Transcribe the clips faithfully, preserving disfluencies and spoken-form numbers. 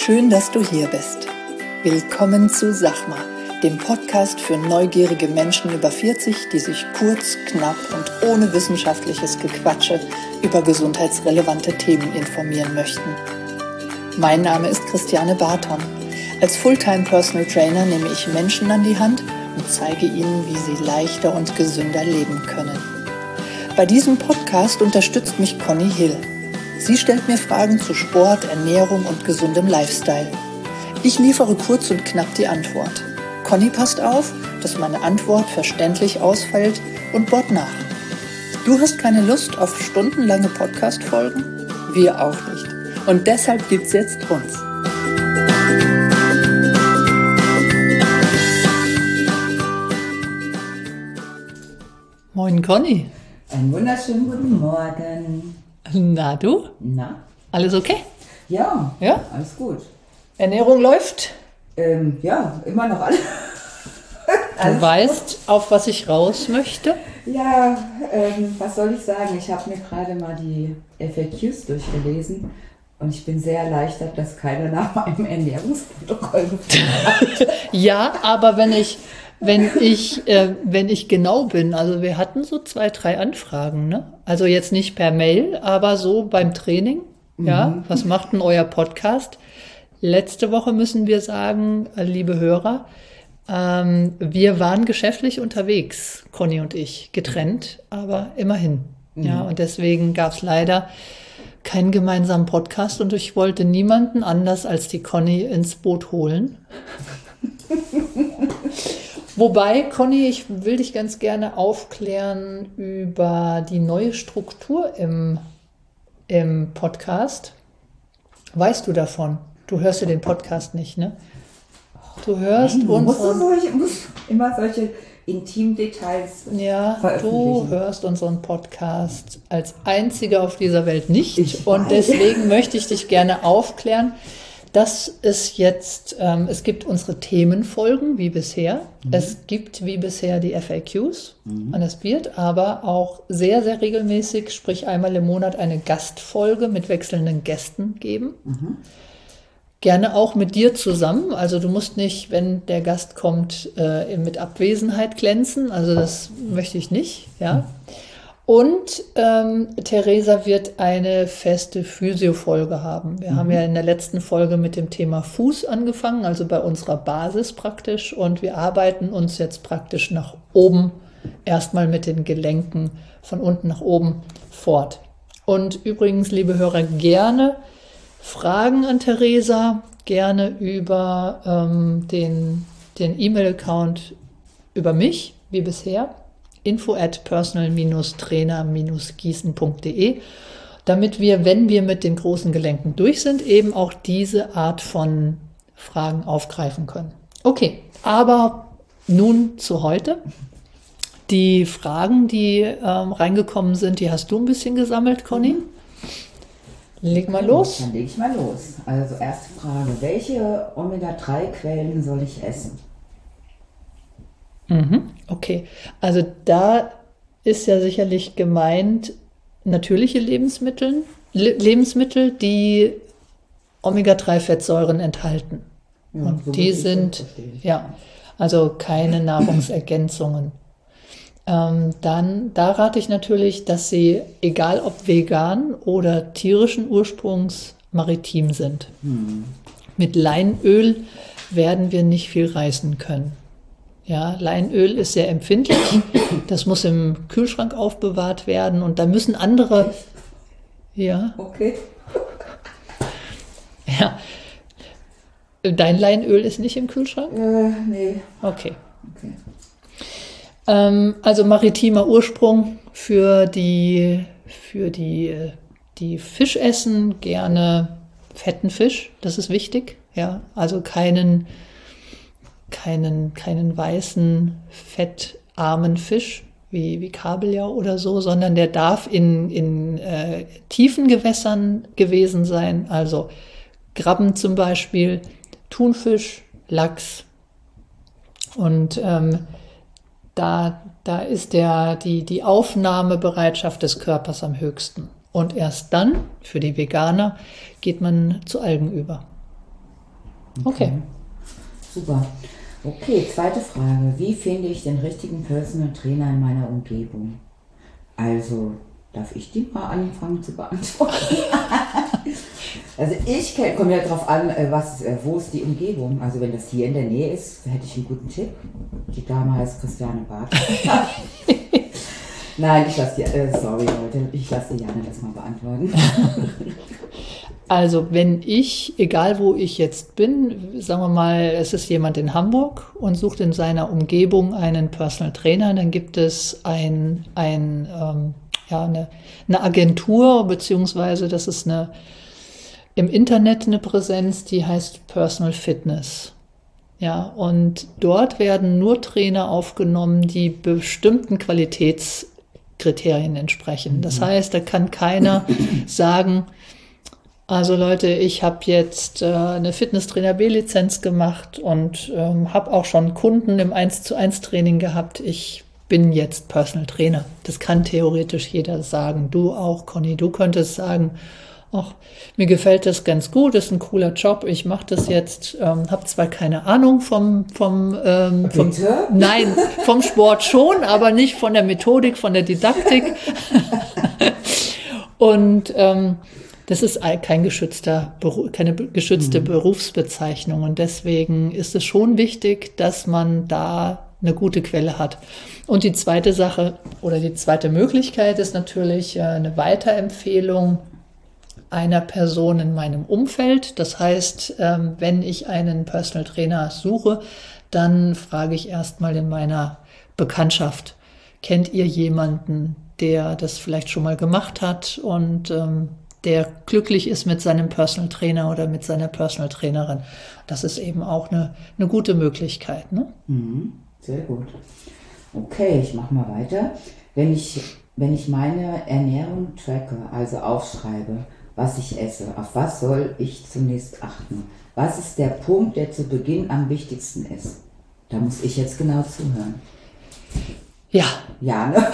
Schön, dass du hier bist. Willkommen zu Sachma, dem Podcast für neugierige Menschen über vierzig, die sich kurz, knapp und ohne wissenschaftliches Gequatsche über gesundheitsrelevante Themen informieren möchten. Mein Name ist Christiane Barton. Als Fulltime Personal Trainer nehme ich Menschen an die Hand und zeige ihnen, wie sie leichter und gesünder leben können. Bei diesem Podcast unterstützt mich Conny Hill. Sie stellt mir Fragen zu Sport, Ernährung und gesundem Lifestyle. Ich liefere kurz und knapp die Antwort. Conny passt auf, dass meine Antwort verständlich ausfällt und bohrt nach. Du hast keine Lust auf stundenlange Podcast-Folgen? Wir auch nicht. Und deshalb gibt's jetzt uns. Moin Conny. Einen wunderschönen guten Morgen. Na du? Na? Alles okay? Ja, Ja? alles gut. Ernährung läuft? Ähm, ja, immer noch alles. Du weißt, auf was ich raus möchte? Ja, ähm, was soll ich sagen? Ich habe mir gerade mal die F A Qs durchgelesen und ich bin sehr erleichtert, dass keiner nach meinem Ernährungsprotokoll gefragt hat. Ja, aber wenn ich, wenn ich, äh, wenn ich genau bin, also wir hatten so zwei, drei Anfragen, ne? Also jetzt nicht per Mail, aber so beim Training. Ja, mhm. Was macht denn euer Podcast? Letzte Woche müssen wir sagen, liebe Hörer, ähm, wir waren geschäftlich unterwegs, Conny und ich, getrennt, aber immerhin. Mhm. Ja, und deswegen gab es leider keinen gemeinsamen Podcast und ich wollte niemanden anders als die Conny ins Boot holen. Wobei, Conny, ich will dich ganz gerne aufklären über die neue Struktur im, im Podcast. Weißt du davon? Du hörst ja den Podcast nicht, ne? Du hörst Nein, unseren... Musst du solche, musst immer solche Intimdetails Ja, du hörst unseren Podcast als Einziger auf dieser Welt nicht. Ich und weiß. Deswegen möchte ich dich gerne aufklären, dass es jetzt, ähm, es gibt unsere Themenfolgen wie bisher. Mhm. Es gibt wie bisher die F A Qs. Mhm. Und es wird aber auch sehr, sehr regelmäßig, sprich einmal im Monat, eine Gastfolge mit wechselnden Gästen geben. Mhm. Gerne auch mit dir zusammen. Also du musst nicht, wenn der Gast kommt, äh, mit Abwesenheit glänzen. Also das möchte ich nicht. Ja. Und ähm, Theresa wird eine feste Physio-Folge haben. Wir mhm. haben ja in der letzten Folge mit dem Thema Fuß angefangen, also bei unserer Basis praktisch. Und wir arbeiten uns jetzt praktisch nach oben, erstmal mit den Gelenken von unten nach oben fort. Und übrigens, liebe Hörer, gerne Fragen an Theresa, gerne über ähm, den, den E-Mail-Account über mich, wie bisher. info at personal trainer gießen punkt de, damit wir, wenn wir mit den großen Gelenken durch sind, eben auch diese Art von Fragen aufgreifen können. Okay, aber nun zu heute. Die Fragen, die ähm, reingekommen sind, die hast du ein bisschen gesammelt, Conny. Leg mal los. Dann leg ich mal los. Also erste Frage, welche Omega drei Quellen soll ich essen? Mhm, okay, also da ist ja sicherlich gemeint natürliche Lebensmittel, Le- Lebensmittel, die Omega drei Fettsäuren enthalten. Ja, und so die sind, ja, also keine Nahrungsergänzungen. Ähm, dann, da rate ich natürlich, dass sie, egal ob vegan oder tierischen Ursprungs, maritim sind. Hm. Mit Leinöl werden wir nicht viel reißen können. Ja, Leinöl ist sehr empfindlich. Das muss im Kühlschrank aufbewahrt werden und da müssen andere. Ja. Okay. Ja. Dein Leinöl ist nicht im Kühlschrank? Äh, nee. Okay. Okay. Ähm, also maritimer Ursprung für die, für die, die Fisch essen, gerne fetten Fisch, das ist wichtig. Ja, also keinen, keinen, keinen weißen, fettarmen Fisch wie, wie Kabeljau oder so, sondern der darf in, in äh, tiefen Gewässern gewesen sein, also Krabben zum Beispiel, Thunfisch, Lachs und ähm, Da, da ist der, die, die Aufnahmebereitschaft des Körpers am höchsten. Und erst dann, für die Veganer, geht man zu Algen über. Okay. Super. Okay, zweite Frage. Wie finde ich den richtigen Personal Trainer in meiner Umgebung? Also, darf ich die mal anfangen zu beantworten? Also ich komme ja darauf an, was, wo ist die Umgebung. Also wenn das hier in der Nähe ist, hätte ich einen guten Tipp. Die Dame heißt Christiane Barth. Nein, ich lasse die, äh, sorry Leute, ich lasse Jana das mal beantworten. Also wenn ich, egal wo ich jetzt bin, sagen wir mal, es ist jemand in Hamburg und sucht in seiner Umgebung einen Personal Trainer, dann gibt es ein, ein, ähm, ja, eine, eine Agentur, beziehungsweise das ist eine, im Internet eine Präsenz, die heißt Personal Fitness. Ja, und dort werden nur Trainer aufgenommen, die bestimmten Qualitätskriterien entsprechen. Das heißt, da kann keiner sagen, also Leute, ich habe jetzt äh, eine Fitnesstrainer B-Lizenz gemacht und ähm, habe auch schon Kunden im eins zu eins Training gehabt. Ich bin jetzt Personal Trainer. Das kann theoretisch jeder sagen. Du auch, Conny, du könntest sagen, ach, mir gefällt das ganz gut, ist ein cooler Job, ich mache das jetzt, ähm, habe zwar keine Ahnung vom, vom, ähm, vom nein, vom Sport schon, aber nicht von der Methodik, von der Didaktik. Und ähm, das ist kein geschützter, keine geschützte mhm. Berufsbezeichnung und deswegen ist es schon wichtig, dass man da eine gute Quelle hat. Und die zweite Sache oder die zweite Möglichkeit ist natürlich eine Weiterempfehlung einer Person in meinem Umfeld. Das heißt, wenn ich einen Personal Trainer suche, dann frage ich erstmal in meiner Bekanntschaft, kennt ihr jemanden, der das vielleicht schon mal gemacht hat und ähm, der glücklich ist mit seinem Personal Trainer oder mit seiner Personal Trainerin. Das ist eben auch eine, eine gute Möglichkeit. Ne? Mhm, sehr gut. Okay, ich mache mal weiter. Wenn ich, wenn ich meine Ernährung tracke, also aufschreibe, was ich esse, auf was soll ich zunächst achten? Was ist der Punkt, der zu Beginn am wichtigsten ist? Da muss ich jetzt genau zuhören. Ja. Ja, ne?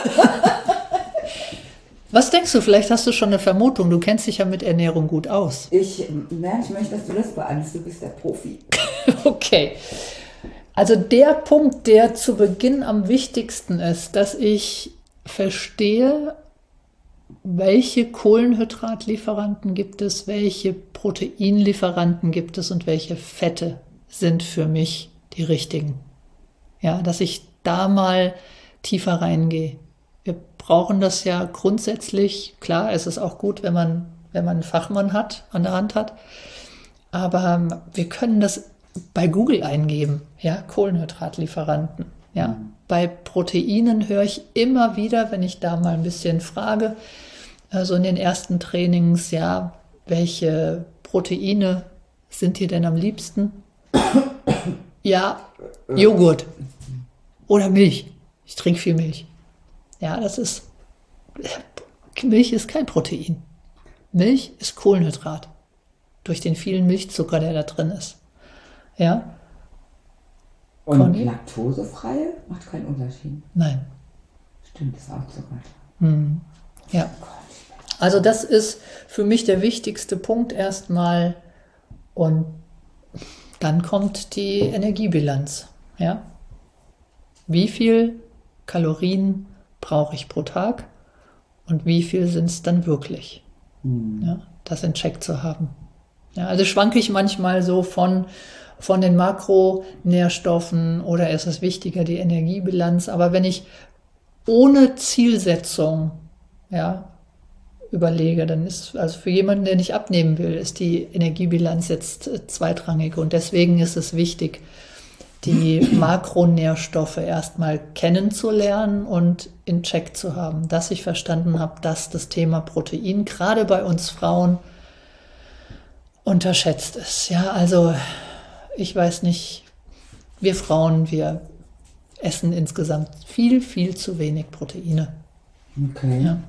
Was denkst du? Vielleicht hast du schon eine Vermutung. Du kennst dich ja mit Ernährung gut aus. Ich, nein, ich möchte, dass du das beantwortest. Du bist der Profi. Okay. Also der Punkt, der zu Beginn am wichtigsten ist, dass ich verstehe, welche Kohlenhydratlieferanten gibt es, welche Proteinlieferanten gibt es und welche Fette sind für mich die richtigen. Ja, dass ich da mal tiefer reingehe. Wir brauchen das ja grundsätzlich. Klar, es ist auch gut, wenn man, wenn man einen Fachmann hat, an der Hand hat. Aber wir können das bei Google eingeben. Ja, Kohlenhydratlieferanten. Ja, mhm. Bei Proteinen höre ich immer wieder, wenn ich da mal ein bisschen frage, also in den ersten Trainings, ja, welche Proteine sind dir denn am liebsten? Ja, Joghurt oder Milch. Ich trinke viel Milch. Ja, das ist, Milch ist kein Protein. Milch ist Kohlenhydrat. Durch den vielen Milchzucker, der da drin ist. Ja. Und Conny? Laktosefreie macht keinen Unterschied. Nein. Stimmt, ist auch Zucker. Hm. Ja. Also das ist für mich der wichtigste Punkt erstmal. Und dann kommt die Energiebilanz. Ja. Wie viel Kalorien brauche ich pro Tag und wie viel sind es dann wirklich? Hm. Ja, das in Check zu haben. Ja, also schwanke ich manchmal so von, von den Makronährstoffen oder ist es wichtiger, die Energiebilanz. Aber wenn ich ohne Zielsetzung ja, überlege, dann ist also für jemanden, der nicht abnehmen will, ist die Energiebilanz jetzt zweitrangig. Und deswegen ist es wichtig, die Makronährstoffe erstmal kennenzulernen und in Check zu haben, dass ich verstanden habe, dass das Thema Protein gerade bei uns Frauen unterschätzt ist. Ja, also ich weiß nicht, wir Frauen, wir essen insgesamt viel, viel zu wenig Proteine. Okay. Ja.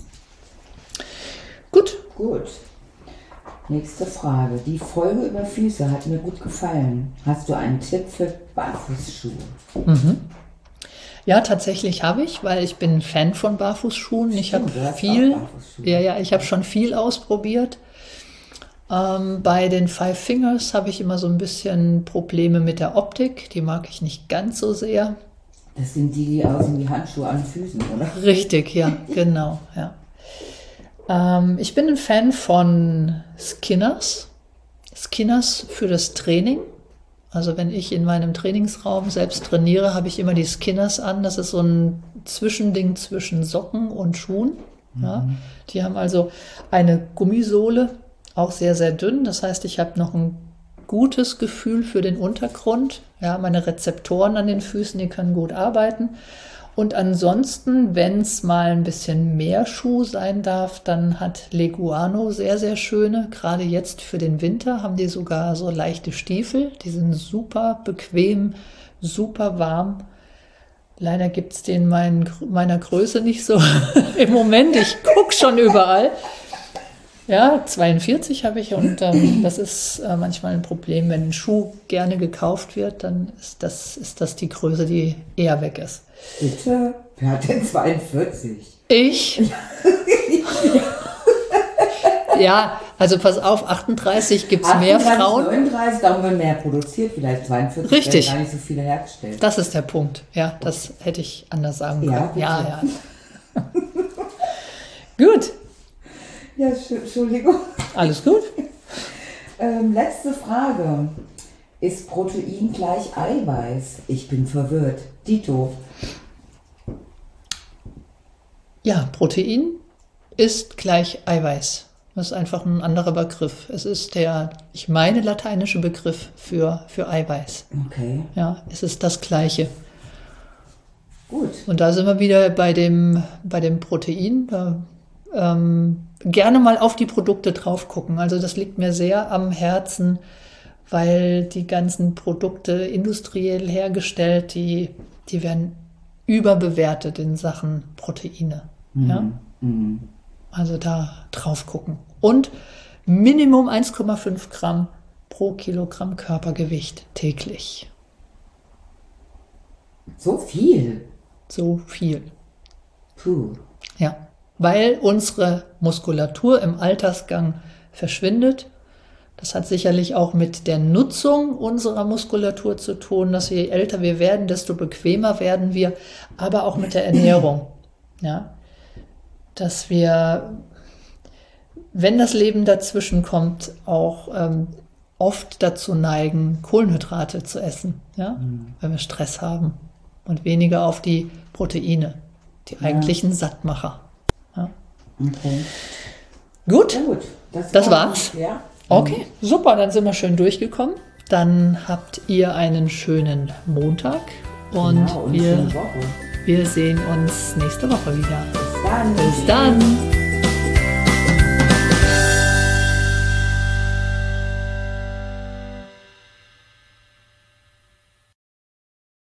Gut. Gut. Nächste Frage. Die Folge über Füße hat mir gut gefallen. Hast du einen Tipp für Barfußschuhe? Mhm. Ja, tatsächlich habe ich, weil ich bin Fan von Barfußschuhen. Ich habe viel, ja, ja, ich habe schon viel ausprobiert. Ähm, bei den Five Fingers habe ich immer so ein bisschen Probleme mit der Optik. Die mag ich nicht ganz so sehr. Das sind die, die aussehen wie Handschuhe an Füßen, oder? Richtig, ja, genau, ja. Ähm, ich bin ein Fan von Skinners. Skinners für das Training. Also wenn ich in meinem Trainingsraum selbst trainiere, habe ich immer die Skinners an. Das ist so ein Zwischending zwischen Socken und Schuhen. Ja. Mhm. Die haben also eine Gummisohle, auch sehr, sehr dünn. Das heißt, ich habe noch ein gutes Gefühl für den Untergrund. Ja, meine Rezeptoren an den Füßen, die können gut arbeiten. Und ansonsten, wenn es mal ein bisschen mehr Schuh sein darf, dann hat Leguano sehr, sehr schöne. Gerade jetzt für den Winter haben die sogar so leichte Stiefel. Die sind super bequem, super warm. Leider gibt es den mein, meiner Größe nicht so im Moment. Ich gucke schon überall. Ja, zweiundvierzig habe ich und ähm, das ist äh, manchmal ein Problem. Wenn ein Schuh gerne gekauft wird, dann ist das, ist das die Größe, die eher weg ist. Bitte? Wer hat denn zweiundvierzig? Ich? Ja, also pass auf, achtunddreißig gibt es mehr Frauen. neununddreißig, darum werden mehr produziert, vielleicht zweiundvierzig. Richtig. Werden gar nicht so viele hergestellt. Das ist der Punkt. Ja, das hätte ich anders sagen können. Ja, ja, ja. Gut. Ja, Entschuldigung. Alles gut. ähm, letzte Frage. Ist Protein gleich Eiweiß? Ich bin verwirrt. Dito. Ja, Protein ist gleich Eiweiß. Das ist einfach ein anderer Begriff. Es ist der, ich meine, lateinische Begriff für, für Eiweiß. Okay. Ja, es ist das Gleiche. Gut. Und da sind wir wieder bei dem, bei dem Protein. Da, ähm, gerne mal auf die Produkte drauf gucken. Also das liegt mir sehr am Herzen, weil die ganzen Produkte industriell hergestellt, die, die werden überbewertet in Sachen Proteine. Mhm. Ja? Mhm. Also da drauf gucken. Und Minimum eins Komma fünf Gramm pro Kilogramm Körpergewicht täglich. So viel? So viel. Puh. Ja, weil unsere Muskulatur im Altersgang verschwindet. Das hat sicherlich auch mit der Nutzung unserer Muskulatur zu tun, dass je älter wir werden, desto bequemer werden wir, aber auch mit der Ernährung. Ja, dass wir, wenn das Leben dazwischen kommt, auch ähm, oft dazu neigen, Kohlenhydrate zu essen, ja, mhm. wenn wir Stress haben und weniger auf die Proteine, die ja. eigentlichen Sattmacher. Ja. Okay. Gut, ja, gut. Das, das war war's. Gut, ja. Okay, super, dann sind wir schön durchgekommen. Dann habt ihr einen schönen Montag und, genau, und wir, schöne Woche. wir sehen uns nächste Woche wieder. Bis dann. Bis dann.